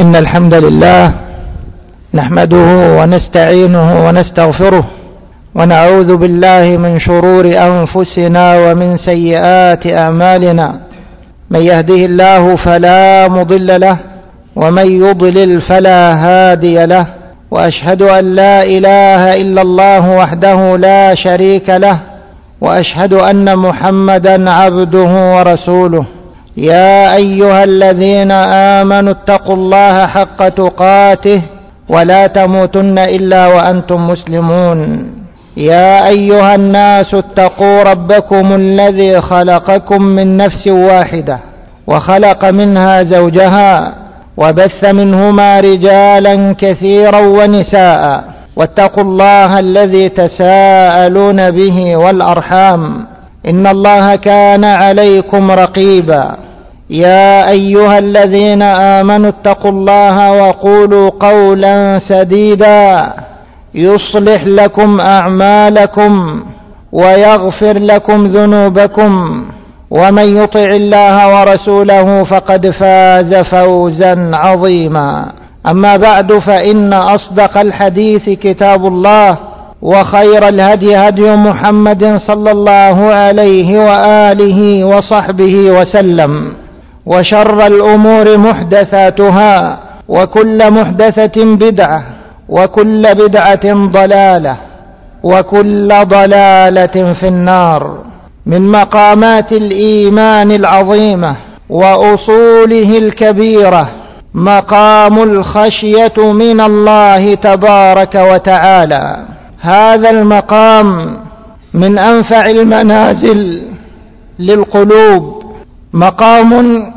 إن الحمد لله نحمده ونستعينه ونستغفره ونعوذ بالله من شرور أنفسنا ومن سيئات أعمالنا. من يهده الله فلا مضل له ومن يضلل فلا هادي له، وأشهد أن لا إله إلا الله وحده لا شريك له، وأشهد أن محمدا عبده ورسوله. يا أيها الذين آمنوا اتقوا الله حق تقاته ولا تموتن إلا وأنتم مسلمون. يا أيها الناس اتقوا ربكم الذي خلقكم من نفس واحدة وخلق منها زوجها وبث منهما رجالا كثيرا ونساء، واتقوا الله الذي تساءلون به والأرحام إن الله كان عليكم رقيبا. يا أيها الذين آمنوا اتقوا الله وقولوا قولا سديدا يصلح لكم أعمالكم ويغفر لكم ذنوبكم، ومن يطع الله ورسوله فقد فاز فوزا عظيما. أما بعد، فإن أصدق الحديث كتاب الله، وخير الهدي هدي محمد صلى الله عليه وآله وصحبه وسلم، وشر الأمور محدثاتها، وكل محدثة بدعة، وكل بدعة ضلالة، وكل ضلالة في النار. من مقامات الإيمان العظيمة وأصوله الكبيرة مقام الخشية من الله تبارك وتعالى. هذا المقام من أنفع المنازل للقلوب، مقام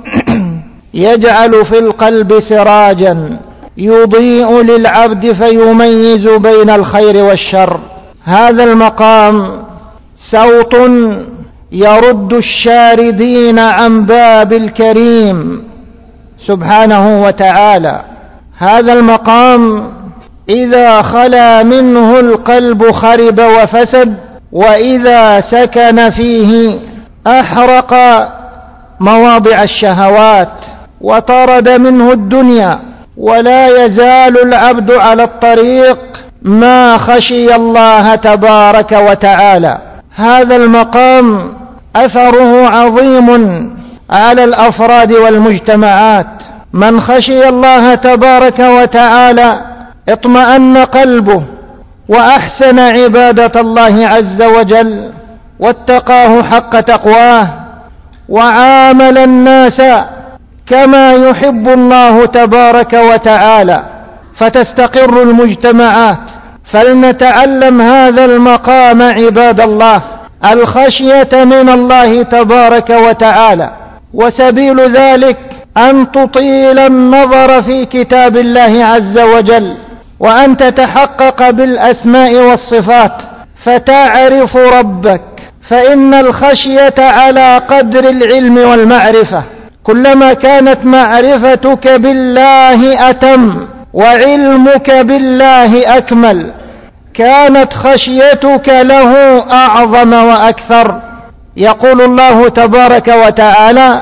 يجعل في القلب سراجا يضيء للعبد فيميز بين الخير والشر. هذا المقام صوت يرد الشاردين عن باب الكريم سبحانه وتعالى. هذا المقام إذا خلا منه القلب خرب وفسد، وإذا سكن فيه أحرق مواضع الشهوات وطرد منه الدنيا. ولا يزال العبد على الطريق ما خشي الله تبارك وتعالى. هذا المقام أثره عظيم على الأفراد والمجتمعات. من خشي الله تبارك وتعالى اطمأن قلبه وأحسن عبادة الله عز وجل، واتقاه حق تقواه، وعامل الناس كما يحب الله تبارك وتعالى، فتستقر المجتمعات. فلنتعلم هذا المقام عباد الله، الخشية من الله تبارك وتعالى. وسبيل ذلك أن تطيل النظر في كتاب الله عز وجل، وأن تتحقق بالأسماء والصفات فتعرف ربك، فإن الخشية على قدر العلم والمعرفة. كلما كانت معرفتك بالله أتم وعلمك بالله أكمل، كانت خشيتك له أعظم وأكثر. يقول الله تبارك وتعالى: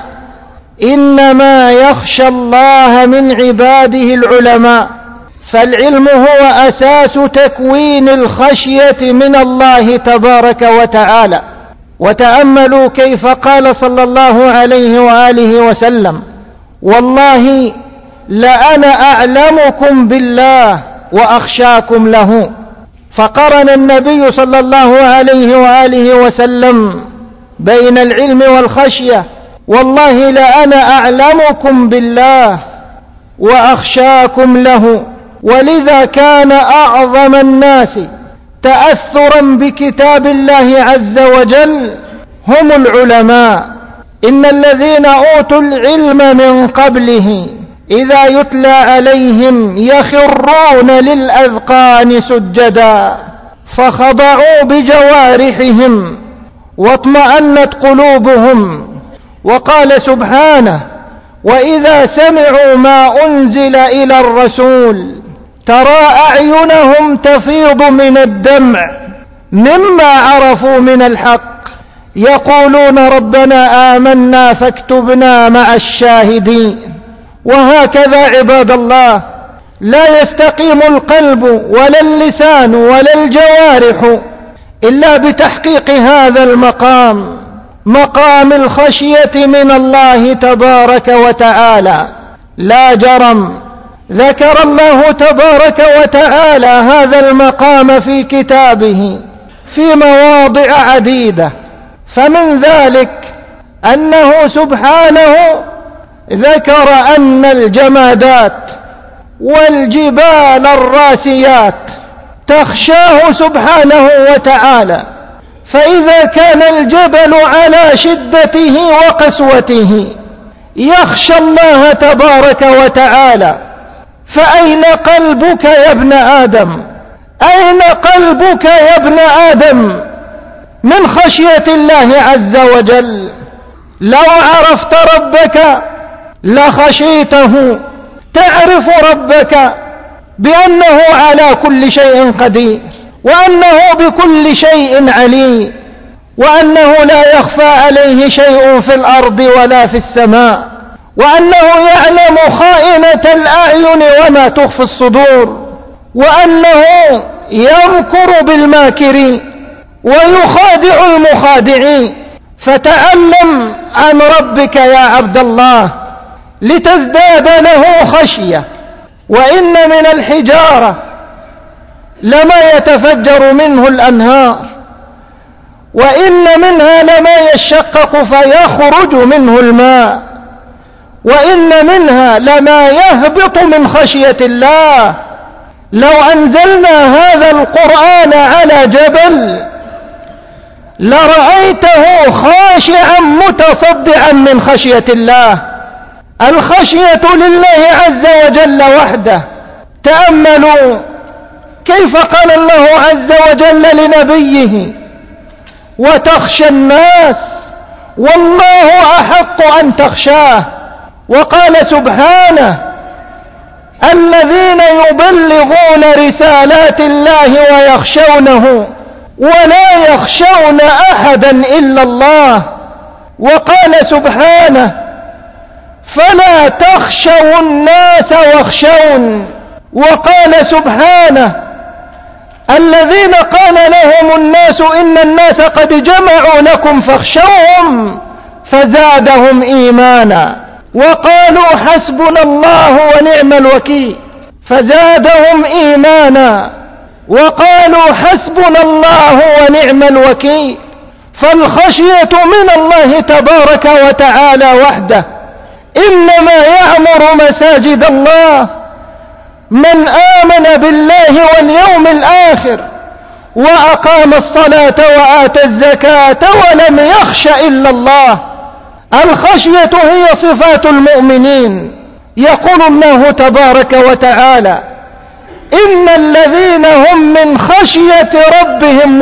إنما يخشى الله من عباده العلماء. فالعلم هو أساس تكوين الخشية من الله تبارك وتعالى. وتأملوا كيف قال صلى الله عليه وآله وسلم: والله لأنا أعلمكم بالله وأخشاكم له. فقرن النبي صلى الله عليه وآله وسلم بين العلم والخشية. والله لأنا أعلمكم بالله وأخشاكم له. ولذا كان أعظم الناس تأثرا بكتاب الله عز وجل هم العلماء. إن الذين أوتوا العلم من قبله إذا يتلى عليهم يخرون للأذقان سجدا، فخضعوا بجوارحهم واطمأنت قلوبهم. وقال سبحانه: وإذا سمعوا ما أنزل إلى الرسول ترى أعينهم تفيض من الدمع مما عرفوا من الحق، يقولون ربنا آمنا فاكتبنا مع الشاهدين. وهكذا عباد الله لا يستقيم القلب ولا اللسان ولا الجوارح إلا بتحقيق هذا المقام، مقام الخشية من الله تبارك وتعالى. لا جرم ذكر الله تبارك وتعالى هذا المقام في كتابه في مواضع عديدة، فمن ذلك أنه سبحانه ذكر أن الجمادات والجبال الراسيات تخشاه سبحانه وتعالى، فإذا كان الجبل على شدته وقسوته يخشى الله تبارك وتعالى، فأين قلبك يا ابن آدم؟ أين قلبك يا ابن آدم من خشية الله عز وجل؟ لو عرفت ربك لخشيته، تعرف ربك بأنه على كل شيء قدير، وأنه بكل شيء عليم، وأنه لا يخفى عليه شيء في الأرض ولا في السماء، وأنه يعلم خائنة الأعين وما تخفي الصدور، وأنه يمكر بالماكرين ويخادع المخادعين. فتعلم عن ربك يا عبد الله لتزداد له خشية. وإن من الحجارة لما يتفجر منه الأنهار، وإن منها لما يشقق فيخرج منه الماء، وإن منها لما يهبط من خشية الله. لو أنزلنا هذا القرآن على جبل لرأيته خاشعا متصدعا من خشية الله. الخشية لله عز وجل وحده. تأملوا كيف قال الله عز وجل لنبيه: وتخشى الناس والله أحق أن تخشاه. وقال سبحانه: الذين يبلغون رسالات الله ويخشونه ولا يخشون أحدا إلا الله. وقال سبحانه: فلا تخشوا الناس واخشون. وقال سبحانه: الذين قال لهم الناس إن الناس قد جمعوا لكم فاخشوهم فزادهم إيمانا وقالوا حسبنا الله ونعم الوكيل. فزادهم إيمانا وقالوا حسبنا الله ونعم الوكيل. فالخشية من الله تبارك وتعالى وحده. إنما يعمر مساجد الله من آمن بالله واليوم الآخر وأقام الصلاة وآتى الزكاة ولم يخش إلا الله. الخشية هي صفات المؤمنين. يقول الله تبارك وتعالى: إن الذين هم من خشية ربهم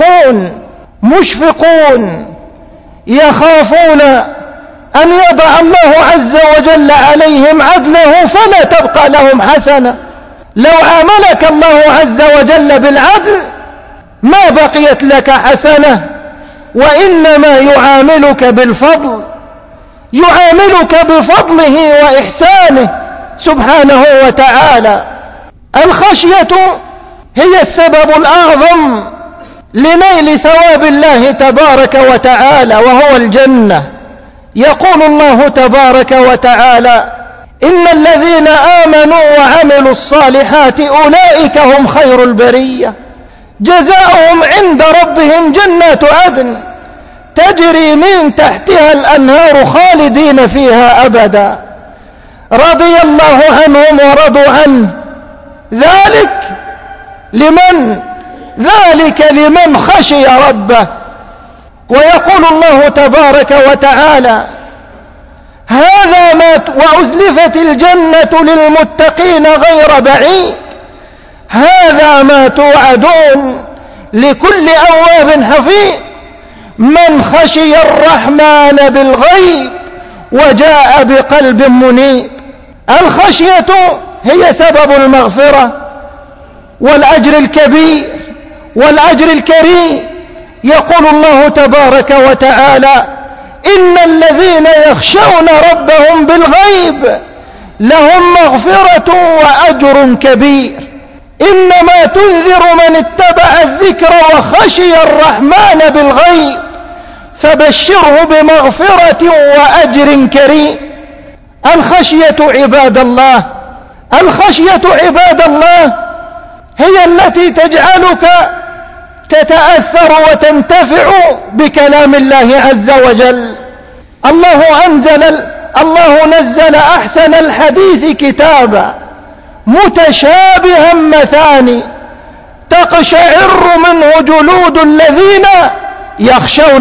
مشفقون يخافون أن يضع الله عز وجل عليهم عدله فلا تبقى لهم حسنة. لو عاملك الله عز وجل بالعدل ما بقيت لك حسنة، وإنما يعاملك بالفضل، يعاملك بفضله وإحسانه سبحانه وتعالى. الخشية هي السبب الأعظم لنيل ثواب الله تبارك وتعالى وهو الجنة. يقول الله تبارك وتعالى: إن الذين آمنوا وعملوا الصالحات أولئك هم خير البرية جزاؤهم عند ربهم جنات عدن تجري من تحتها الأنهار خالدين فيها أبدا رضي الله عنهم ورضوا عنه ذلك لمن خشي ربه. ويقول الله تبارك وتعالى: هذا وأزلفت الجنة للمتقين غير بعيد هذا ما توعدون لكل أواب حفيظ من خشي الرحمن بالغيب وجاء بقلب منيب. الخشية هي سبب المغفرة والأجر الكبير والأجر الكريم. يقول الله تبارك وتعالى: إن الذين يخشون ربهم بالغيب لهم مغفرة وأجر كبير. إنما تنذر من اتبع الذكر وخشي الرحمن بالغيب فبشره بمغفرة وأجر كريم. الخشية عباد الله، الخشية عباد الله هي التي تجعلك تتأثر وتنتفع بكلام الله عز وجل. الله نزل أحسن الحديث كتابا متشابها مثاني تقشعر منه جلود الذين يخشون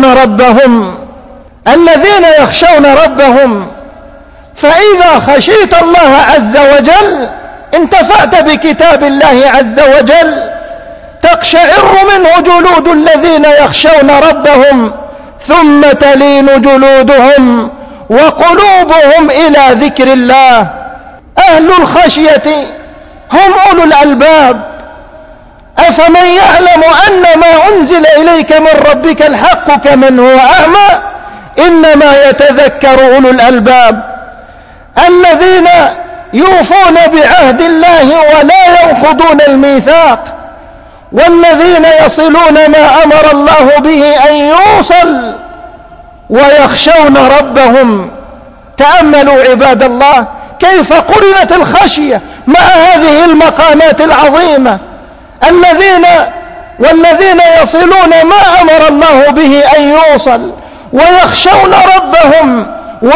ربهم. فإذا خشيت الله عز وجل انتفعت بكتاب الله عز وجل. تقشعر منه جلود الذين يخشون ربهم ثم تلين جلودهم وقلوبهم إلى ذكر الله. أهل الخشية هم أولو الألباب. أفمن يعلم أن ما أنزل إليك من ربك الحق كمن هو أعمى إنما يتذكر أولو الألباب الذين يوفون بعهد الله ولا ينقضون الميثاق والذين يصلون ما أمر الله به أن يوصل ويخشون ربهم. تأملوا عباد الله كيف قرنت الخشية مع هذه المقامات العظيمة. والذين يصلون ما أمر الله به أن يوصل ويخشون ربهم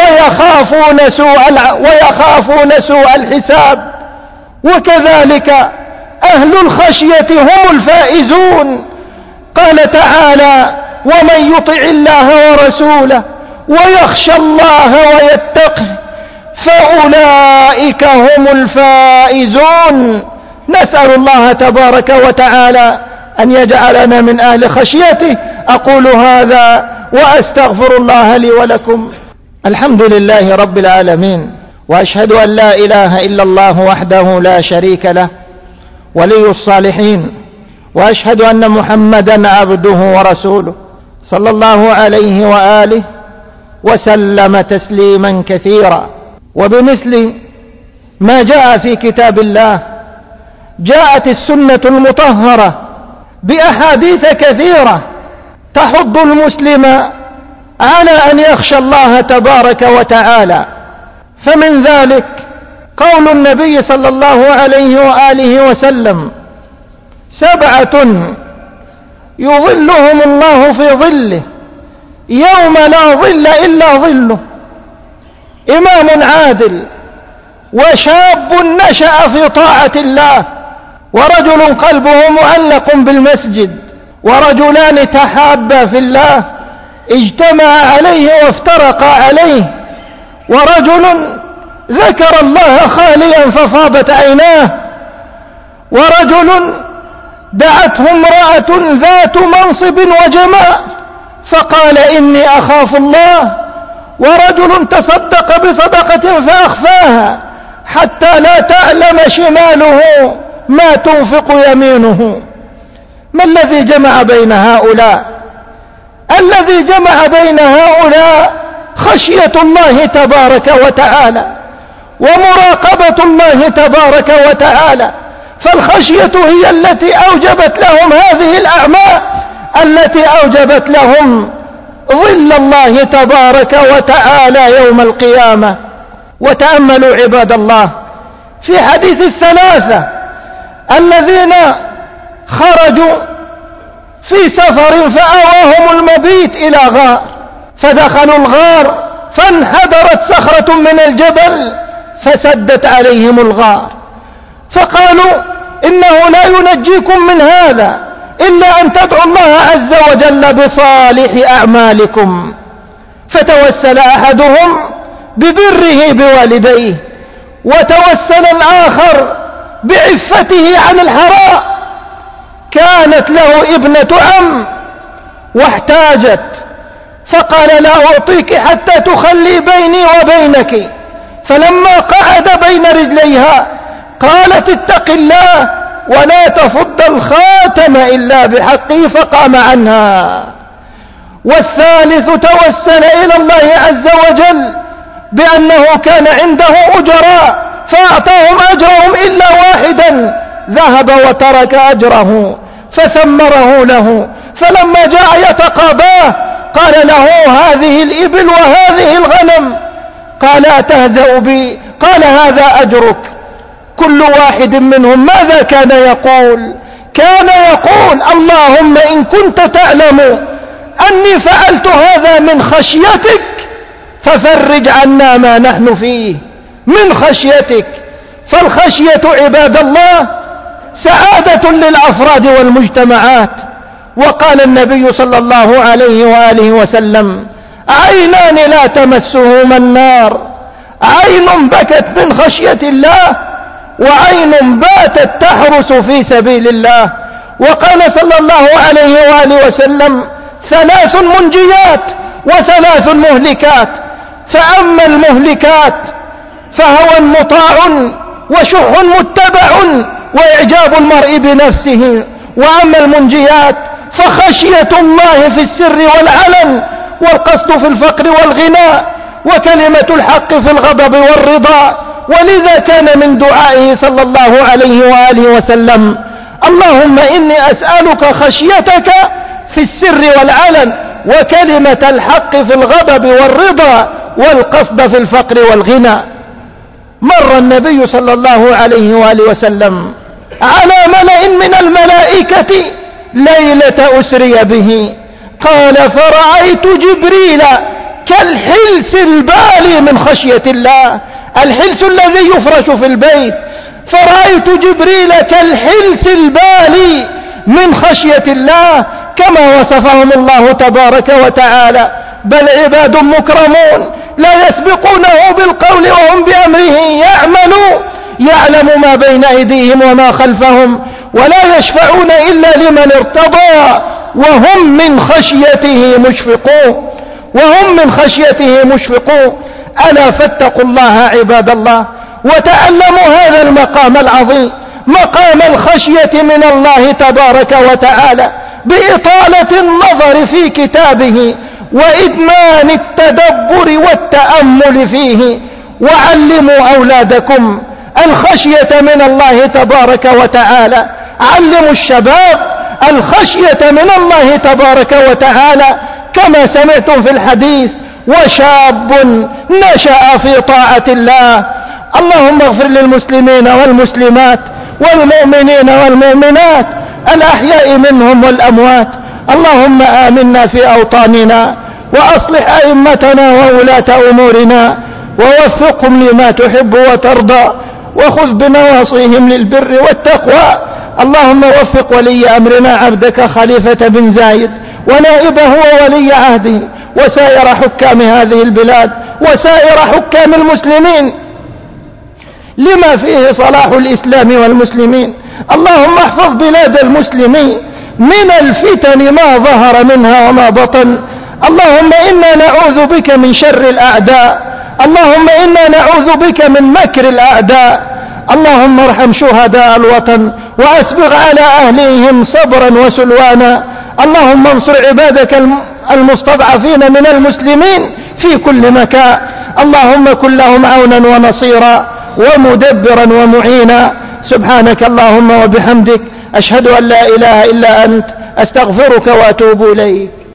ويخافون سوء الحساب. وكذلك أهل الخشية هم الفائزون. قال تعالى: ومن يطع الله ورسوله ويخشى الله ويتقه فأولئك هم الفائزون. نسأل الله تبارك وتعالى أن يجعلنا من أهل خشيته. أقول هذا وأستغفر الله لي ولكم. الحمد لله رب العالمين، وأشهد أن لا إله إلا الله وحده لا شريك له ولي الصالحين، وأشهد أن محمدا عبده ورسوله صلى الله عليه وآله وسلم تسليما كثيرا. وبمثل ما جاء في كتاب الله جاءت السنة المطهرة بأحاديث كثيرة تحض المسلم على أن يخشى الله تبارك وتعالى. فمن ذلك قول النبي صلى الله عليه وآله وسلم: 7 يظلهم الله في ظله يوم لا ظل إلا ظله: إمام عادل، وشاب نشأ في طاعة الله، ورجل قلبه معلق بالمسجد، ورجلان تحابا في الله اجتمعا عليه وافترقا عليه، ورجل ذكر الله خاليا ففاضت عيناه، ورجل دعته امرأة ذات منصب وجمال فقال: إني أخاف الله، ورجل تصدق بصدقة فأخفاها حتى لا تعلم شماله ما تنفق يمينه. ما الذي جمع بين هؤلاء؟ الذي جمع بين هؤلاء خشية الله تبارك وتعالى ومراقبة الله تبارك وتعالى. فالخشية هي التي أوجبت لهم هذه الأعمال التي أوجبت لهم ظل الله تبارك وتعالى يوم القيامة. وتأملوا عباد الله في حديث الثلاثة الذين خرجوا في سفر فآواهم المبيت إلى غار، فدخلوا الغار فانحدرت صخرة من الجبل فسدت عليهم الغار، فقالوا: إنه لا ينجيكم من هذا إلا أن تدعوا الله عز وجل بصالح أعمالكم. فتوسل أحدهم ببره بوالديه، وتوسل الآخر بعفته عن الحرام. كانت له ابنة عم واحتاجت، فقال: لا أعطيك حتى تخلي بيني وبينك. فلما قعد بين رجليها قالت: اتق الله ولا تفض الخاتم إلا بحقه، فقام عنها. والثالث توسل إلى الله عز وجل بأنه كان عنده أجراء فأعطاهم أجرهم إلا واحدا ذهب وترك أجره فثمره له، فلما جاء يتقاضاه قال له هذه الإبل وهذه الغنم، قال أتهزأ بي؟ قال هذا أجرك. كل واحد منهم ماذا كان يقول؟ كان يقول اللهم إن كنت تعلم أني فعلت هذا من خشيتك ففرج عنا ما نحن فيه، من خشيتك. فالخشية عباد الله سعادة للأفراد والمجتمعات. وقال النبي صلى الله عليه وآله وسلم عينان لا تمسهما النار، عين بكت من خشية الله وعين باتت تحرس في سبيل الله. وقال صلى الله عليه وآله وسلم ثلاث منجيات وثلاث مهلكات، فأما المهلكات فهوى مطاع وشح متبع وإعجاب المرء بنفسه، وأما المنجيات فخشية الله في السر والعلن، والقصد في الفقر والغنى، وكلمة الحق في الغضب والرضا. ولذا كان من دعائه صلى الله عليه وآله وسلم اللهم إني أسألك خشيتك في السر والعلن، وكلمة الحق في الغضب والرضا، والقصد في الفقر والغنى. مر النبي صلى الله عليه وآله وسلم على ملأ من الملائكة ليلة أسري به، قال فرأيت جبريل كالحلس البالي من خشية الله، الحلس الذي يفرش في البيت، فرأيت جبريل كالحلس البالي من خشية الله كما وصفهم الله تبارك وتعالى. بل عباد مكرمون لا يسبقونه بالقول وهم بأمره يعملون، يعلم ما بين أيديهم وما خلفهم، ولا يشفعون إلا لمن ارتضى وهم من خشيته مشفقون، وهم من خشيته مشفقون. ألا فاتقوا الله عباد الله، وتعلموا هذا المقام العظيم، مقام الخشية من الله تبارك وتعالى، بإطالة النظر في كتابه وإدمان التدبر والتأمل فيه. وعلموا أولادكم الخشية من الله تبارك وتعالى، علموا الشباب الخشية من الله تبارك وتعالى، كما سمعتم في الحديث وشاب نشأ في طاعة الله. اللهم اغفر للمسلمين والمسلمات والمؤمنين والمؤمنات الأحياء منهم والأموات. اللهم آمنا في أوطاننا، وأصلح أئمتنا وولاة أمورنا، ووفقهم لما تحب وترضى، وخذ بنواصيهم للبر والتقوى. اللهم وفق ولي أمرنا عبدك خليفة بن زايد ونائبه وولي عهده وسائر حكام هذه البلاد وسائر حكام المسلمين لما فيه صلاح الإسلام والمسلمين. اللهم احفظ بلاد المسلمين من الفتن ما ظهر منها وما بطن. اللهم إنا نعوذ بك من شر الأعداء، اللهم إنا نعوذ بك من مكر الأعداء. اللهم ارحم شهداء الوطن وأسبغ على أهليهم صبرا وسلوانا. اللهم انصر عبادك المستضعفين من المسلمين في كل مكان. اللهم كن لهم عونا ونصيرا ومدبرا ومعينا. سبحانك اللهم وبحمدك، أشهد أن لا إله إلا أنت، أستغفرك وأتوب إليك.